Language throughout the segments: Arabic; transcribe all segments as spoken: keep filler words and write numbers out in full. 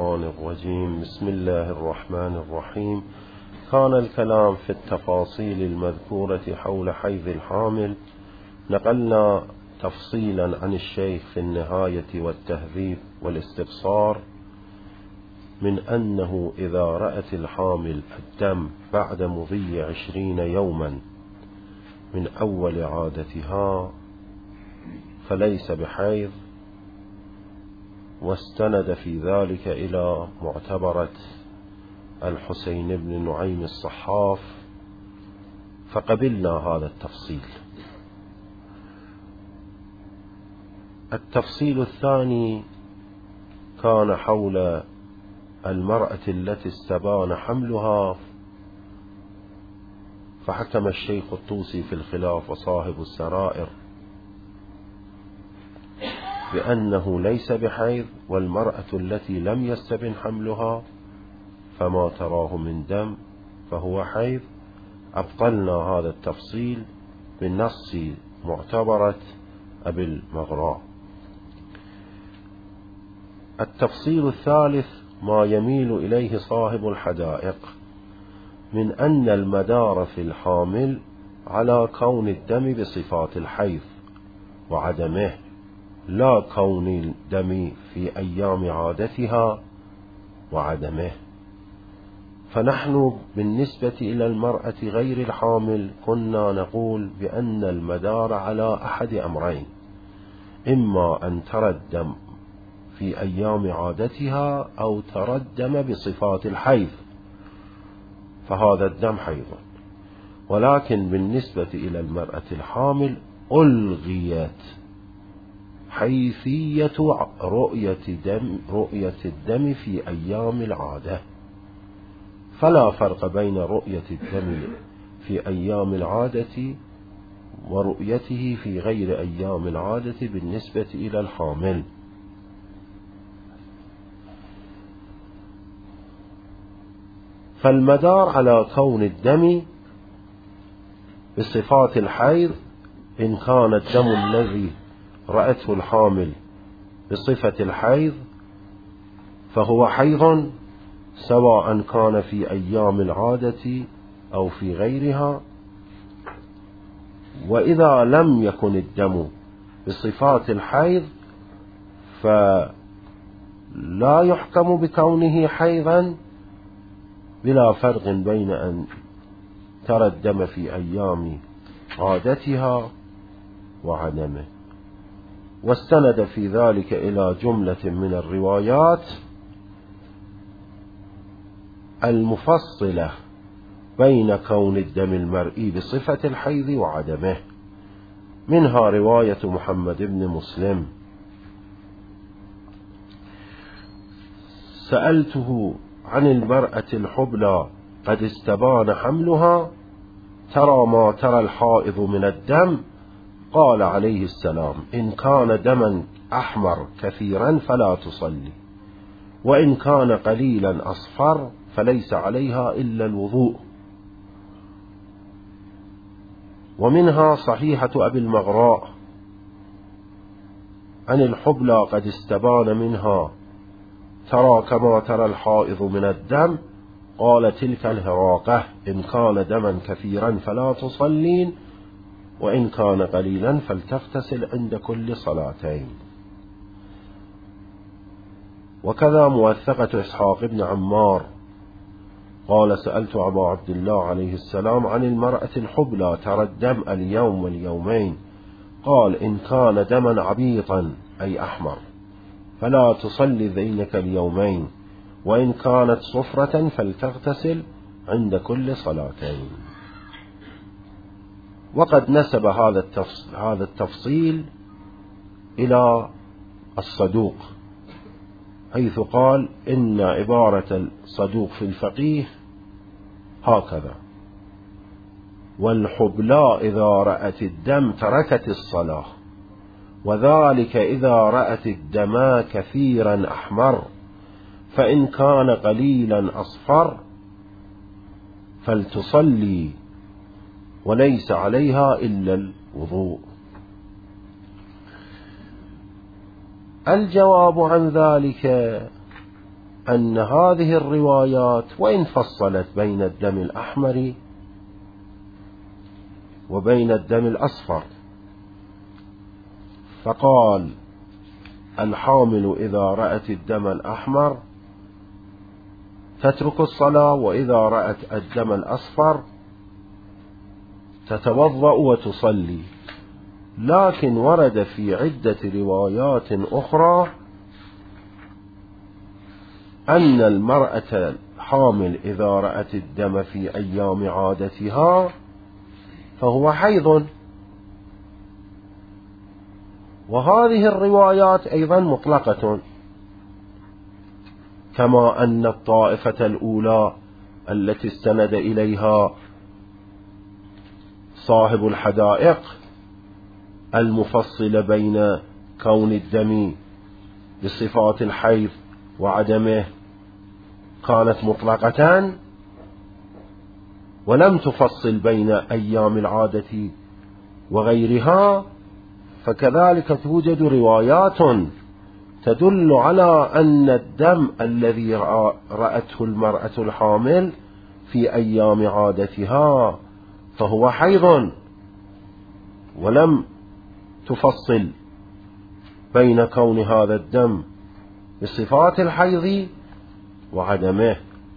الشيطان الرجيم. بسم الله الرحمن الرحيم. كان الكلام في التفاصيل المذكورة حول حيض الحامل. نقلنا تفصيلا عن الشيخ في النهاية والتهذيب والاستبصار من أنه إذا رأت الحامل الدم بعد مضي عشرين يوما من أول عادتها فليس بحيض، واستند في ذلك إلى معتبرة الحسين بن نعيم الصحاف، فقبلنا هذا التفصيل. التفصيل الثاني كان حول المرأة التي استبان حملها، فحكم الشيخ الطوسي في الخلاف وصاحب السرائر بأنه ليس بحيض، والمرأة التي لم يستبن حملها فما تراه من دم فهو حيض. أبطلنا هذا التفصيل بالنص معتبرة أبي المغراء. التفصيل الثالث ما يميل إليه صاحب الحدائق من أن المدار في الحامل على كون الدم بصفات الحيض وعدمه، لا كون الدم في أيام عادتها وعدمه. فنحن بالنسبة إلى المرأة غير الحامل كنا نقول بأن المدار على أحد أمرين: إما أن ترى الدم في أيام عادتها أو ترى الدم بصفات الحيض، فهذا الدم حيض. ولكن بالنسبة إلى المرأة الحامل ألغيت حيثية رؤية دم رؤية الدم في أيام العادة، فلا فرق بين رؤية الدم في أيام العادة ورؤيته في غير أيام العادة بالنسبة إلى الحامل. فالمدار على كون الدم بصفات الحيض، إن كان الدم الذي رأته الحامل بصفة الحيض فهو حيض، سواء كان في أيام العادة أو في غيرها. وإذا لم يكن الدم بصفات الحيض فلا يحكم بكونه حيضا، بلا فرق بين أن ترى الدم في أيام عادتها وعدمه. واستند في ذلك إلى جملة من الروايات المفصلة بين كون الدم المرئي بصفة الحيض وعدمه، منها رواية محمد بن مسلم: سألته عن المرأة الحبلى قد استبان حملها ترى ما ترى الحائض من الدم؟ قال عليه السلام: إن كان دما أحمر كثيرا فلا تصلي، وإن كان قليلا أصفر فليس عليها إلا الوضوء. ومنها صحيحة أبي المغراء عن الحبلى قد استبان منها ترى كما ترى الحائض من الدم، قال: تلك الهراقة، إن كان دما كثيرا فلا تصلين، وإن كان قليلا فلتغتسل عند كل صلاتين. وكذا موثقة إسحاق بن عمار قال: سألت أبا عبد الله عليه السلام عن المرأة الحبلى ترى الدم اليوم واليومين، قال: إن كان دما عبيطا أي أحمر فلا تصلي ذينك اليومين، وإن كانت صفرة فلتغتسل عند كل صلاتين. وقد نسب هذا التفصيل إلى الصدوق، حيث قال: إن عبارة الصدوق في الفقيه هكذا: والحبلى إذا رأت الدم تركت الصلاة، وذلك إذا رأت الدم كثيرا أحمر، فإن كان قليلا أصفر فلتصلي وليس عليها إلا الوضوء. الجواب عن ذلك أن هذه الروايات وإن فصلت بين الدم الأحمر وبين الدم الأصفر، فقال الحامل إذا رأت الدم الأحمر تترك الصلاة، وإذا رأت الدم الأصفر تتوضأ وتصلي. لكن ورد في عدة روايات أخرى أن المرأة الحامل إذا رأت الدم في أيام عادتها فهو حيض، وهذه الروايات أيضا مطلقة، كما أن الطائفة الأولى التي استند إليها صاحب الحدائق المفصل بين كون الدم بصفات الحيض وعدمه كانت مطلقة ولم تفصل بين أيام العادة وغيرها، فكذلك توجد روايات تدل على أن الدم الذي رأته المرأة الحامل في أيام عادتها فهو حيض، ولم تفصل بين كون هذا الدم بصفات الحيض وعدمه.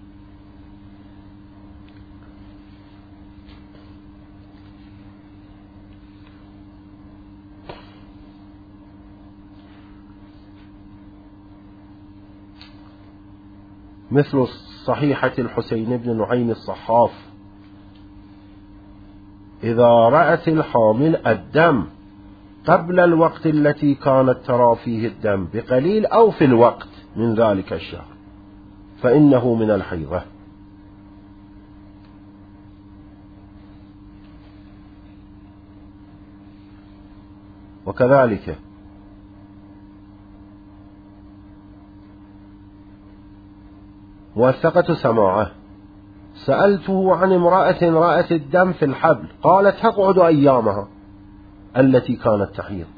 مثل صحيحة الحسين بن نعيم الصحاف: إذا رأت الحامل الدم قبل الوقت التي كانت ترى فيه الدم بقليل أو في الوقت من ذلك الشهر فإنه من الحيضة. وكذلك موثقة سماعة: سألته عن امرأة رأت الدم في الحبل قالت تقعد أيامها التي كانت تحيض.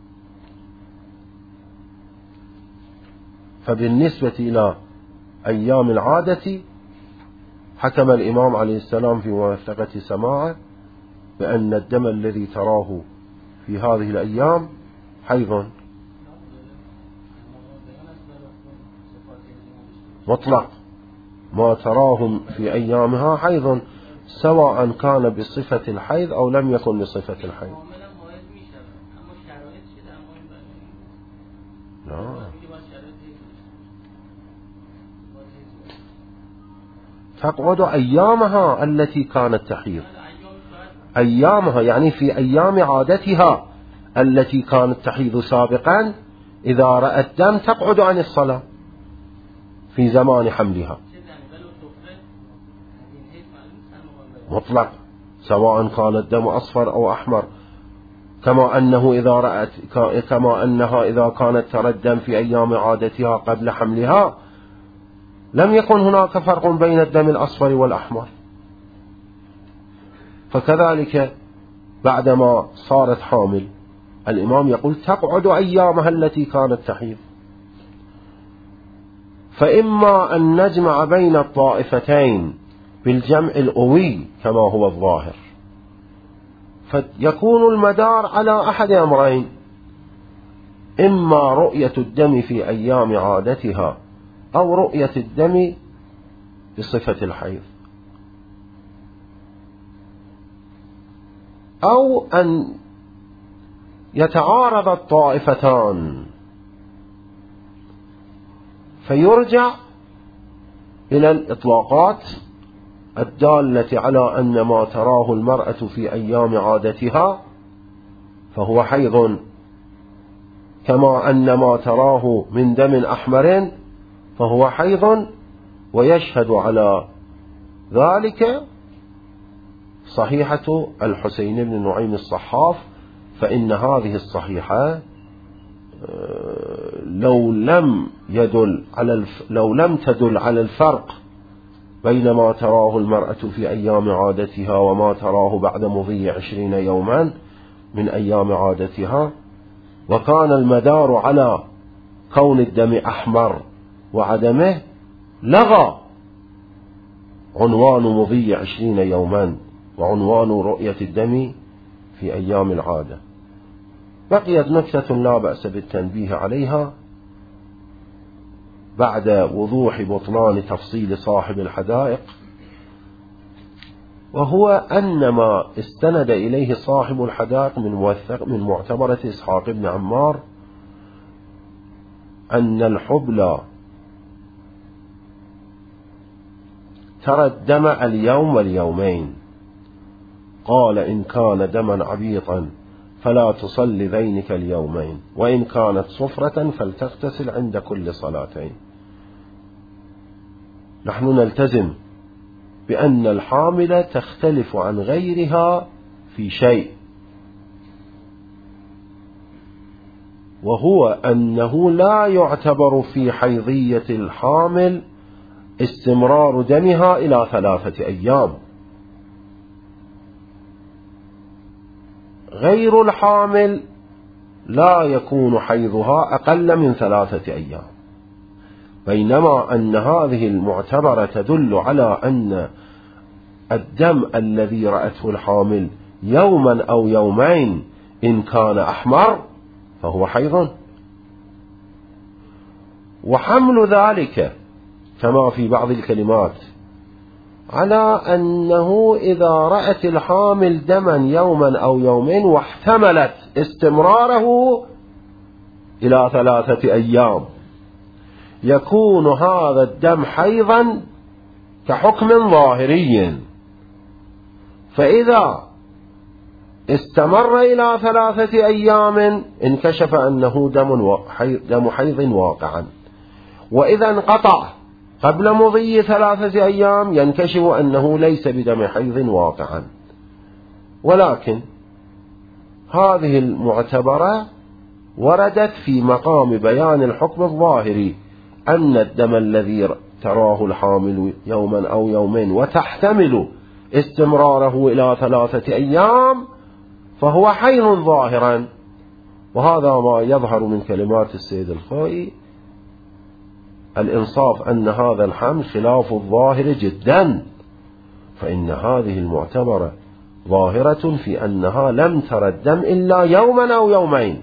فبالنسبة إلى أيام العادة حكم الإمام عليه السلام في موثقة سماعة بأن الدم الذي تراه في هذه الأيام حيض مطلق، ما تراهم في أيامها حيض، سواء كان بصفة الحيض أو لم يكن بصفة الحيض. لا. تقعد أيامها التي كانت تحيض، أيامها يعني في أيام عادتها التي كانت تحيض سابقا، إذا رأت دم تقعد عن الصلاة في زمان حملها مطلق، سواء كان الدم أصفر أو أحمر، كما أنه إذا رأت كما أنها إذا كانت ترى الدم في أيام عادتها قبل حملها لم يكن هناك فرق بين الدم الأصفر والأحمر. فكذلك بعدما صارت حامل الإمام يقول تقعد أيامها التي كانت تحيض. فإما أن نجمع بين الطائفتين بالجمع القوي كما هو الظاهر، فيكون المدار على أحد أمرين: إما رؤية الدم في أيام عادتها أو رؤية الدم بصفة الحيض، أو أن يتعارض الطائفتان فيرجع إلى الإطلاقات الدالة على أن ما تراه المرأة في أيام عادتها فهو حيض، كما أن ما تراه من دم أحمر فهو حيض، ويشهد على ذلك صحيحة الحسين بن نعيم الصحاف. فإن هذه الصحيحة لو لم يدل على الف... لو لم تدل على الفرق بين ما تراه المرأة في أيام عادتها وما تراه بعد مضي عشرين يوما من أيام عادتها، وكان المدار على كون الدم أحمر وعدمه، لغى عنوان مضي عشرين يوما وعنوان رؤية الدم في أيام العادة. بقيت نكتة لا بأس بالتنبيه عليها بعد وضوح بطلان تفصيل صاحب الحدائق، وهو أن ما استند إليه صاحب الحدائق من موثق من معتبرة إسحاق بن عمار أن الحبلى ترى الدم اليوم واليومين. قال إن كان دما عبيطا فلا تصلي ذينك اليومين، وإن كانت صفرة فلتغتسل عند كل صلاتين. نحن نلتزم بأن الحامل تختلف عن غيرها في شيء، وهو أنه لا يعتبر في حيضية الحامل استمرار دمها إلى ثلاثة أيام. غير الحامل لا يكون حيضها أقل من ثلاثة أيام، بينما أن هذه المعتبرة تدل على أن الدم الذي رأته الحامل يوما أو يومين إن كان أحمر فهو حيض، وحمل ذلك كما في بعض الكلمات على أنه إذا رأت الحامل دما يوما أو يومين واحتملت استمراره إلى ثلاثة أيام يكون هذا الدم حيضا كحكم ظاهري، فإذا استمر إلى ثلاثة أيام انكشف أنه دم حيض واقعا، وإذا انقطع قبل مضي ثلاثة أيام ينكشف أنه ليس بدم حيض واقعا. ولكن هذه المعتبرة وردت في مقام بيان الحكم الظاهري، أن الدم الذي تراه الحامل يوما أو يومين وتحتمل استمراره إلى ثلاثة أيام فهو حيض ظاهرا. وهذا ما يظهر من كلمات السيد الخوئي، الإنصاف أن هذا الحمل خلاف الظاهر جدا، فإن هذه المعتبرة ظاهرة في أنها لم ترى الدم إلا يوما أو يومين.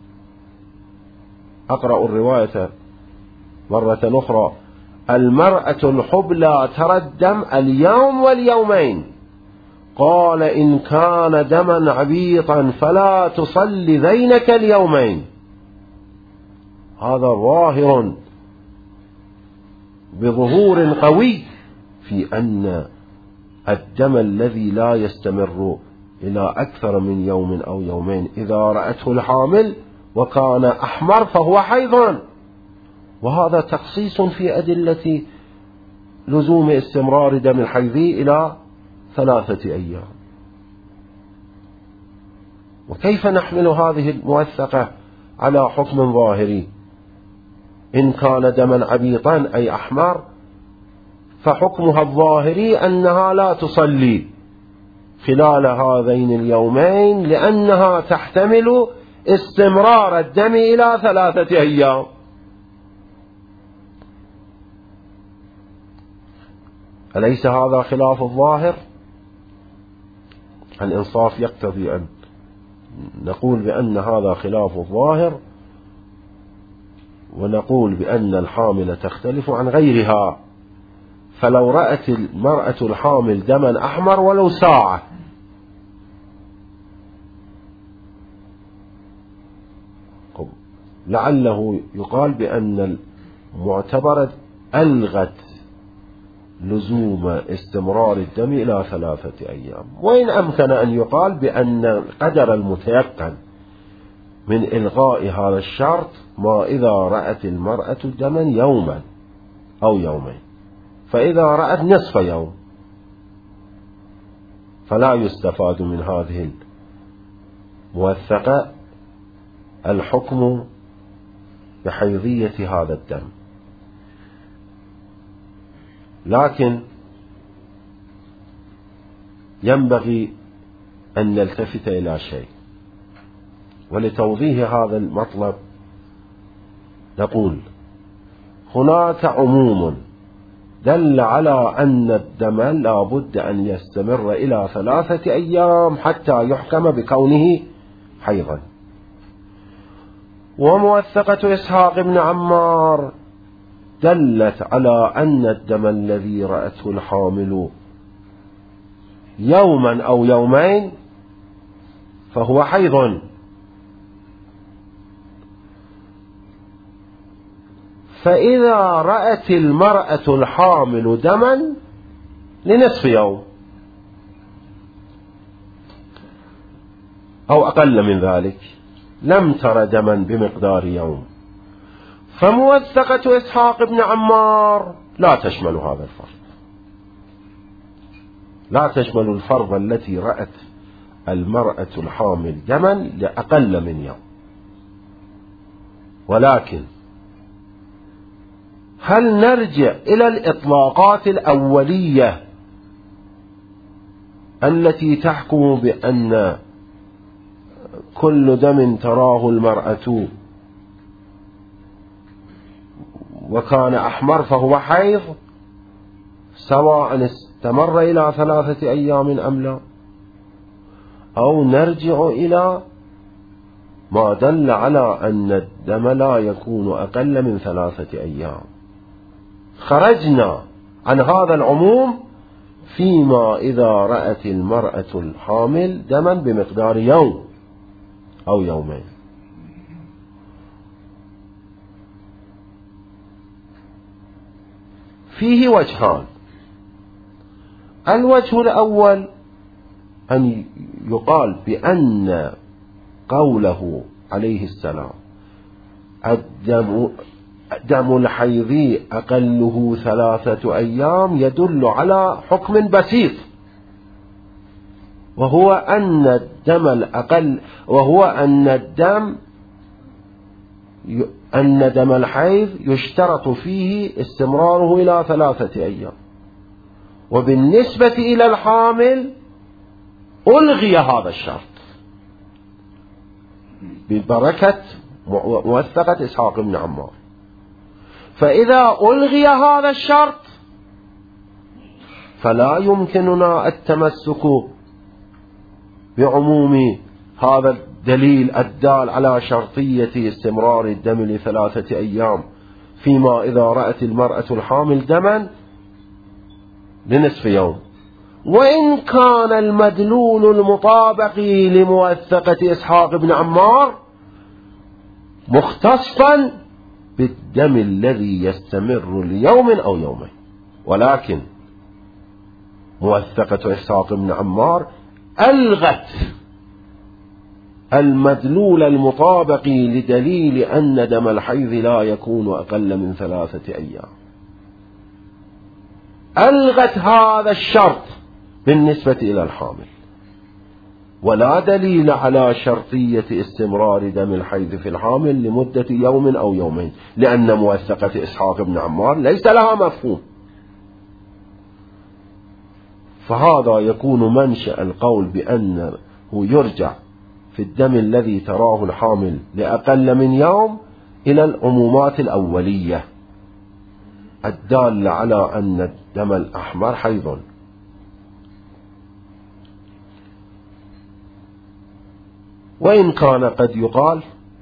أقرأ الرواية مرة أخرى: المرأة الحبلى ترى الدم اليوم واليومين. قال إن كان دما عبيطا فلا تصلي ذينك اليومين. هذا ظاهر بظهور قوي في أن الدم الذي لا يستمر إلى أكثر من يوم أو يومين إذا رأته الحامل وكان أحمر فهو حيض، وهذا تخصيص في أدلة لزوم استمرار دم الحيض إلى ثلاثة أيام. وكيف نحمل هذه الموثقة على حكم ظاهري؟ إن كان دما عبيطا أي أحمر فحكمها الظاهري أنها لا تصلي خلال هذين اليومين لأنها تحتمل استمرار الدم إلى ثلاثة أيام. أليس هذا خلاف الظاهر؟ الإنصاف يقتضي أن نقول بأن هذا خلاف الظاهر، ونقول بأن الحامل تختلف عن غيرها. فلو رأت المرأة الحامل دما أحمر ولو ساعة لعله يقال بأن المعتبرة ألغت لزوم استمرار الدم إلى ثلاثة أيام، وإن أمكن أن يقال بأن القدر المتيقن من إلغاء هذا الشرط ما إذا رأت المرأة دما يوما أو يومين، فإذا رأت نصف يوم فلا يستفاد من هذه الموثقة الحكم بحيضية هذا الدم. لكن ينبغي أن نلتفت إلى شيء، ولتوضيح هذا المطلب نقول: هناك عموم دل على أن الدم لا بد أن يستمر إلى ثلاثة أيام حتى يحكم بكونه حيضا. وموثقة إسحاق بن عمار دلت على أن الدم الذي رأته الحامل يوما أو يومين فهو حيض، فإذا رأت المرأة الحامل دما لنصف يوم أو أقل من ذلك لم تر دما بمقدار يوم، فموثقة إسحاق بن عمار لا تشمل هذا الفرض، لا تشمل الفرض التي رأت المرأة الحامل دما لأقل من يوم. ولكن هل نرجع إلى الإطلاقات الأولية التي تحكم بأن كل دم تراه المرأة وكان أحمر فهو حيض سواء استمر إلى ثلاثة أيام أم لا، أو نرجع إلى ما دل على أن الدم لا يكون أقل من ثلاثة أيام؟ خرجنا عن هذا العموم فيما إذا رأت المرأة الحامل دما بمقدار يوم أو يومين. فيه وجهان: الوجه الأول أن يقال بأن قوله عليه السلام الدم دم الحيض أقله ثلاثة أيام يدل على حكم بسيط، وهو أن الدم الأقل وهو أن الدم أن دم الحيض يشترط فيه استمراره إلى ثلاثة أيام، وبالنسبة إلى الحامل ألغي هذا الشرط ببركة موثقة إسحاق بن عمار. فإذا ألغي هذا الشرط فلا يمكننا التمسك بعموم هذا الدليل الدال على شرطية استمرار الدم لثلاثة أيام فيما إذا رأت المرأة الحامل دما لنصف يوم، وإن كان المدلول المطابق لموثقة إسحاق بن عمار مختصا بالدم الذي يستمر ليوم أو يومين. ولكن موثقة إسحاق بن عمار ألغت المدلول المطابق لدليل أن دم الحيض لا يكون أقل من ثلاثة أيام، ألغت هذا الشرط بالنسبة إلى الحامل، ولا دليل على شرطية استمرار دم الحيض في الحامل لمدة يوم أو يومين، لأن موثقة إسحاق بن عمار ليس لها مفهوم. فهذا يكون منشأ القول بأنه يرجع في الدم الذي تراه الحامل لأقل من يوم إلى العمومات الأولية الدالة على أن الدم الأحمر حيض. وإن كان قد يقال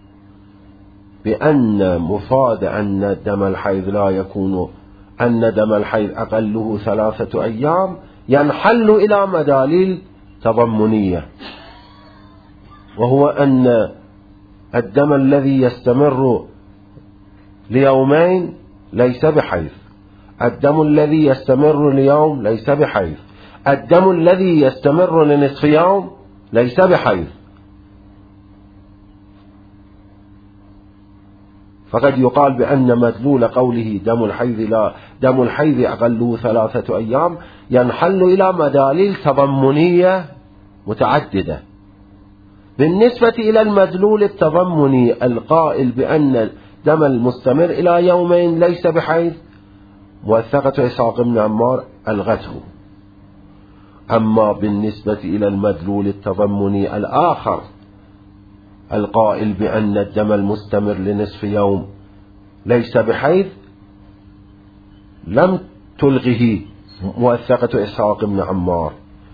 بأن مفاد أن دم الحيض لا يكون أن دم الحيض أقله ثلاثة أيام ينحل إلى مداليل تضمنية، وهو أن الدم الذي يستمر ليومين ليس بحيض، الدم الذي يستمر ليوم ليس بحيض، الدم الذي يستمر لنصف يوم ليس بحيض. فقد يقال بأن مدلول قوله دم الحيض لا دم الحيض أقله ثلاثة أيام ينحل إلى مداليل تضمنية متعددة. بالنسبة إلى المدلول التضمني القائل بأن الدم المستمر إلى يومين ليس بحيض، موثقة إسحاق بن عمار ألغته. أما بالنسبة إلى المدلول التضمني الآخر القائل بأن الدم المستمر لنصف يوم ليس بحيض، لم تلغه موثقة إسحاق بن عمار،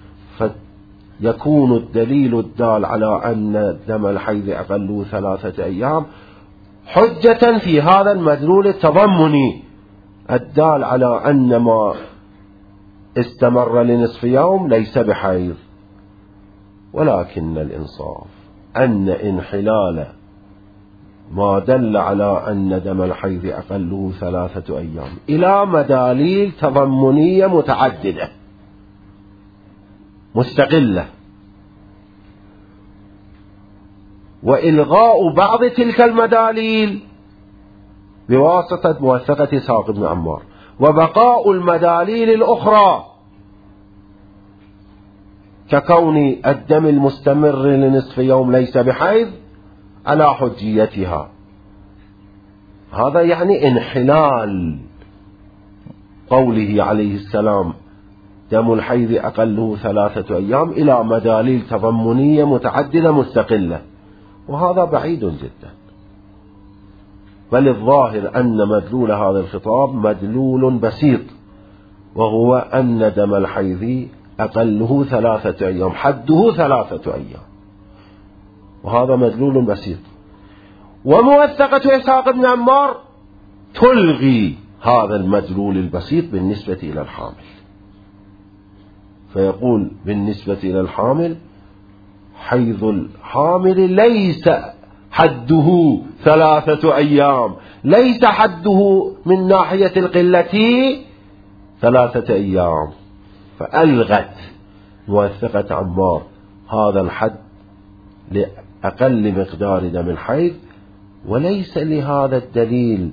فيكون الدليل الدال على أن دم الحيض أقل ثلاثة أيام حجة في هذا المدلول التضمني الدال على أن ما استمر لنصف يوم ليس بحيض. ولكن الإنصاف أن انحلال ما دل على أن دم الحيض أقله ثلاثة أيام إلى مداليل تضمنية متعددة مستقلة، وإلغاء بعض تلك المداليل بواسطة موثقة إسحاق بن عمار، وبقاء المداليل الأخرى ككون الدم المستمر لنصف يوم ليس بحيض على حجيتها. هذا يعني انحلال قوله عليه السلام دم الحيض أقله ثلاثة أيام إلى مداليل تضمنية متعددة مستقلة، وهذا بعيد جدا. بل الظاهر أن مدلول هذا الخطاب مدلول بسيط، وهو أن دم الحيض أقله ثلاثة أيام، حده ثلاثة أيام، وهذا مدلول بسيط. وموثقة إسحاق بن عمار تلغي هذا المدلول البسيط بالنسبة إلى الحامل، فيقول بالنسبة إلى الحامل حيض الحامل ليس حده ثلاثة أيام، ليس حده من ناحية القلة ثلاثة أيام، فألغت موثقة عمار هذا الحد لأقل مقدار دم الحيض، وليس لهذا الدليل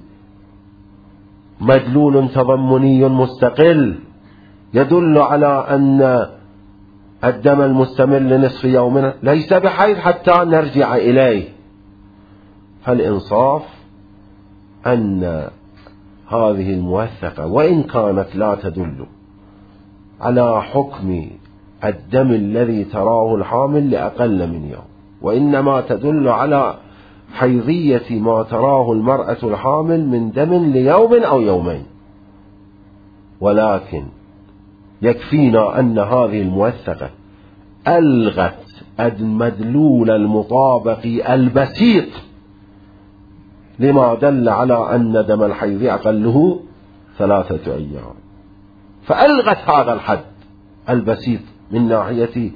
مدلول تضمني مستقل يدل على أن الدم المستمر لنصف يوم ليس بحيض حتى نرجع إليه. فالإنصاف أن هذه الموثقة وإن كانت لا تدل على حكم الدم الذي تراه الحامل لأقل من يوم، وإنما تدل على حيضية ما تراه المرأة الحامل من دم ليوم أو يومين، ولكن يكفينا أن هذه الموثقة ألغت المدلول المطابق البسيط لما دل على أن دم الحيض أقله ثلاثة أيام، فألغت هذا الحد البسيط من ناحية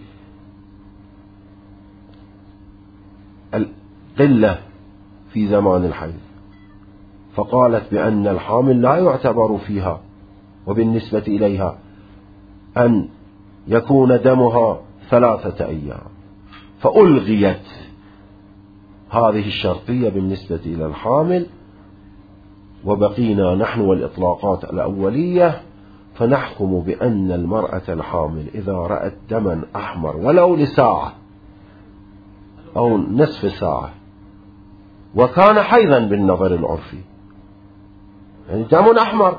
القلة في زمان الحيض، فقالت بأن الحامل لا يعتبر فيها وبالنسبة إليها أن يكون دمها ثلاثة أيام، فألغيت هذه الشرطية بالنسبة إلى الحامل، وبقينا نحن والإطلاقات الأولية، فنحكم بأن المرأة الحامل إذا رأت دما أحمر ولو لساعة أو نصف ساعة وكان حيضا بالنظر العرفي، يعني دم أحمر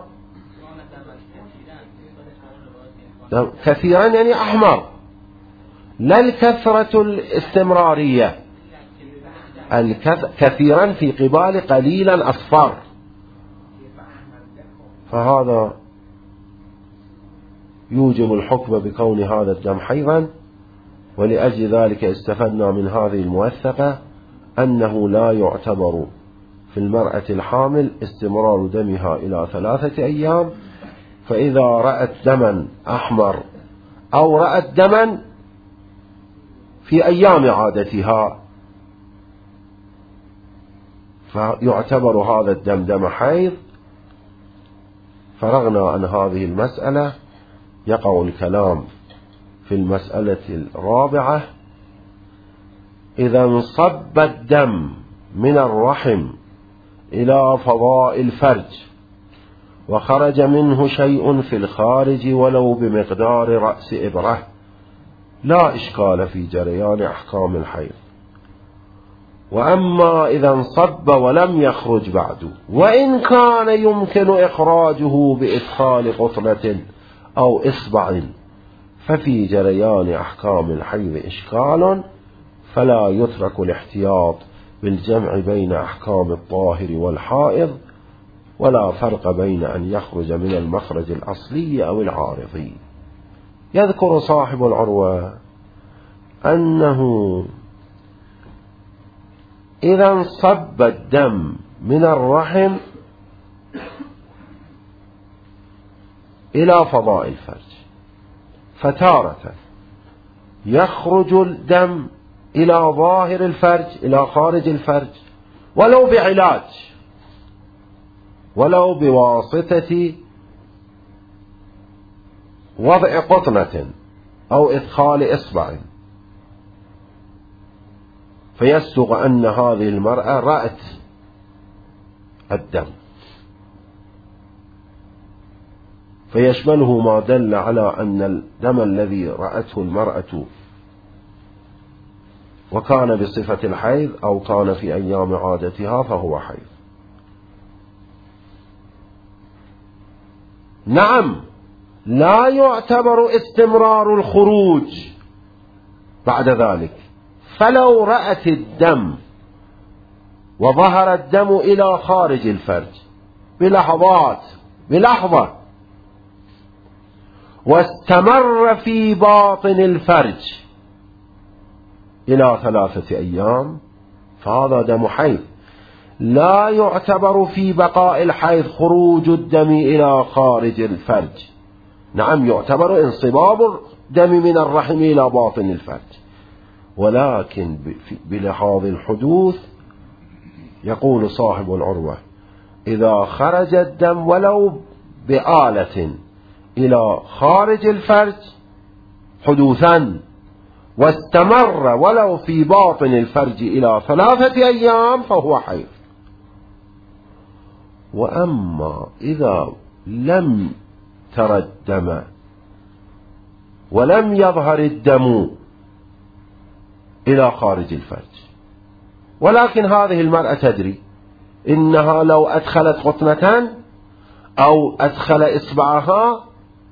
كثيرا يعني أحمر، لا الكثرة الاستمرارية، كثيرا في قبال قليلا أصفر، فهذا يوجب الحكم بكون هذا الدم حيضا. ولأجل ذلك استفدنا من هذه الموثقة أنه لا يعتبر في المرأة الحامل استمرار دمها إلى ثلاثة أيام، فإذا رأت دما أحمر أو رأت دما في أيام عادتها فيعتبر هذا الدم دم حيض. فرغنا عن هذه المسألة، يقع الكلام في المسألة الرابعة: إذا انصب الدم من الرحم إلى فضاء الفرج وخرج منه شيء في الخارج ولو بمقدار رأس إبرة لا إشكال في جريان أحكام الحيض. وأما إذا انصب ولم يخرج بعد وإن كان يمكن إخراجه بإدخال قطنة أو إصبع ففي جريان أحكام الحيض إشكال، فلا يترك الاحتياط بالجمع بين أحكام الطاهر والحائض، ولا فرق بين أن يخرج من المخرج الأصلي أو العارضي. يذكر صاحب العروة أنه إذا انصب الدم من الرحم إلى فضاء الفرج، فتارة يخرج الدم إلى ظاهر الفرج إلى خارج الفرج ولو بعلاج، ولو بواسطة وضع قطنة أو إدخال إصبع، فيصدق أن هذه المرأة رأت الدم، فيشمله ما دل على أن الدم الذي رأته المرأة وكان بصفة الحيض أو كان في أيام عادتها فهو حيض. نعم، لا يعتبر استمرار الخروج بعد ذلك، فلو رأت الدم وظهر الدم إلى خارج الفرج بلحظات بلحظة واستمر في باطن الفرج إلى ثلاثة أيام فهذا دم حيض، لا يعتبر في بقاء الحيض خروج الدم إلى خارج الفرج. نعم، يعتبر انصباب الدم من الرحم إلى باطن الفرج، ولكن بلحاظ الحدوث يقول صاحب العروة إذا خرج الدم ولو بآلة إلى خارج الفرج حدوثا واستمر ولو في باطن الفرج إلى ثلاثة أيام فهو حيض. وأما إذا لم تر الدم ولم يظهر الدم إلى خارج الفرج، ولكن هذه المرأة تدري إنها لو أدخلت قطنة أو أدخل إصبعها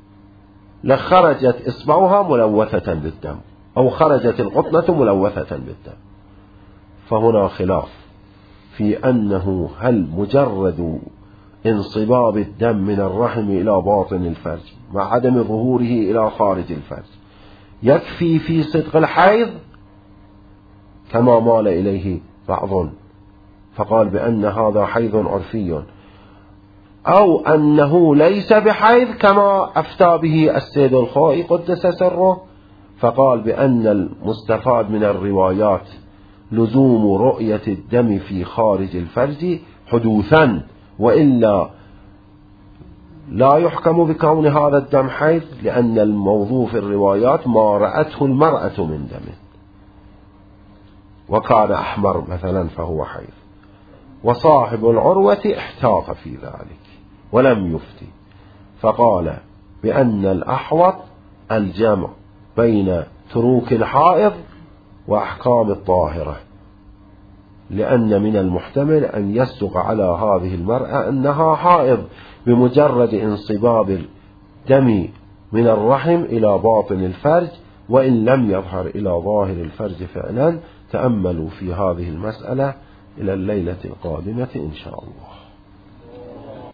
لخرجت إصبعها ملوثة بالدم أو خرجت القطنة ملوثة بالدم، فهنا خلاف في أنه هل مجرد انصباب الدم من الرحم إلى باطن الفرج مع عدم ظهوره إلى خارج الفرج يكفي في صدق الحيض كما مال إليه بعض فقال بأن هذا حيض عرفي، أو أنه ليس بحيض كما أفتى به السيد الخوئي قدس سره، فقال بأن المستفاد من الروايات لزوم رؤية الدم في خارج الفرج حدوثا، وإلا لا يحكم بكون هذا الدم حيض، لأن الموضوع في الروايات ما رأته المرأة من دم وكان أحمر مثلا فهو حيض. وصاحب العروة احتاط في ذلك ولم يفتي، فقال بأن الأحوط الجمع بين تروك الحائض وأحكام الطاهرة، لأن من المحتمل أن يصدق على هذه المرأة أنها حائض بمجرد انصباب الدم من الرحم إلى باطن الفرج، وإن لم يظهر إلى ظاهر الفرج فعلا. تأملوا في هذه المسألة إلى الليلة القادمة إن شاء الله.